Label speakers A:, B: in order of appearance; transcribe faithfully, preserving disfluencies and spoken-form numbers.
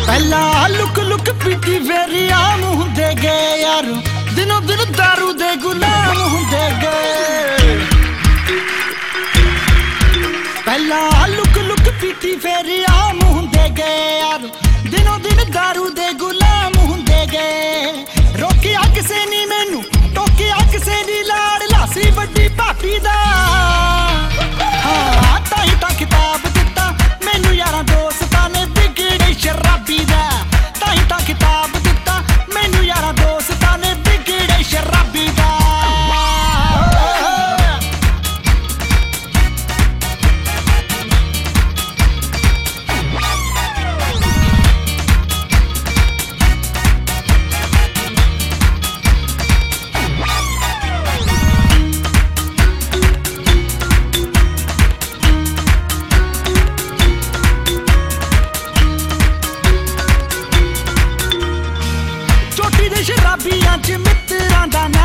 A: ਪਹਿਲਾਂ ਲੁਕ ਲੁਕ ਪੀਤੀ ਫੇਰ ਆਮ ਹੁੰਦੇ ਗਏ ਯਾਰ, ਦਿਨੋਂ ਦਿਨ ਦਾਰੂ ਦੇ ਗੁਲਾਮ ਹੁੰਦੇ ਗਏ। ਪਹਿਲਾਂ ਲੁਕ ਲੁਕ ਪੀਤੀ ਫੇਰ ਆਮ ਹੁੰਦੇ ਗਏ ਯਾਰ, ਦਿਨੋਂ ਦਿਨ ਦਾਰੂ ਦੇ ਗੁਲਾਮ ਹੁੰਦੇ ਗਏ। ਰੋਕਿਆ ਕਿਸੇ ਨੀ ਮੈਨੂੰ, ਟੋਕਿਆ ਕਿਸੇ ਦੀ ਲਾੜ ਲਾਸੀ ਵੱਡੀ ਭਾਬੀ ਦਾ। ਹਾਂ ਤਾਂ ਹੀ ਤਾਂ ਕਿਤਾਬ ਦਿੱਤਾ ਮੈਨੂੰ ਯਾਰਾਂ ਦੋਸਤਾਂ ਨੇ ਵਿਗੜੇ ਸ਼ਰਾਬੀ ਦਾ। ਤਾਂ ਹੀ ਤਾਂ ਕਿਤਾਬ ਦਿੱਤਾ ਮੈਨੂੰ ਯਾਰਾਂ ਦੋਸਤਾਂ ਨੇ ਵਿਗੜੇ ਸ਼ਰਾਬੀ ਦਾ। ਸ਼ਰਾਬੀਆਂ ਚ ਮਿੱਤਰਾਂ ਦਾ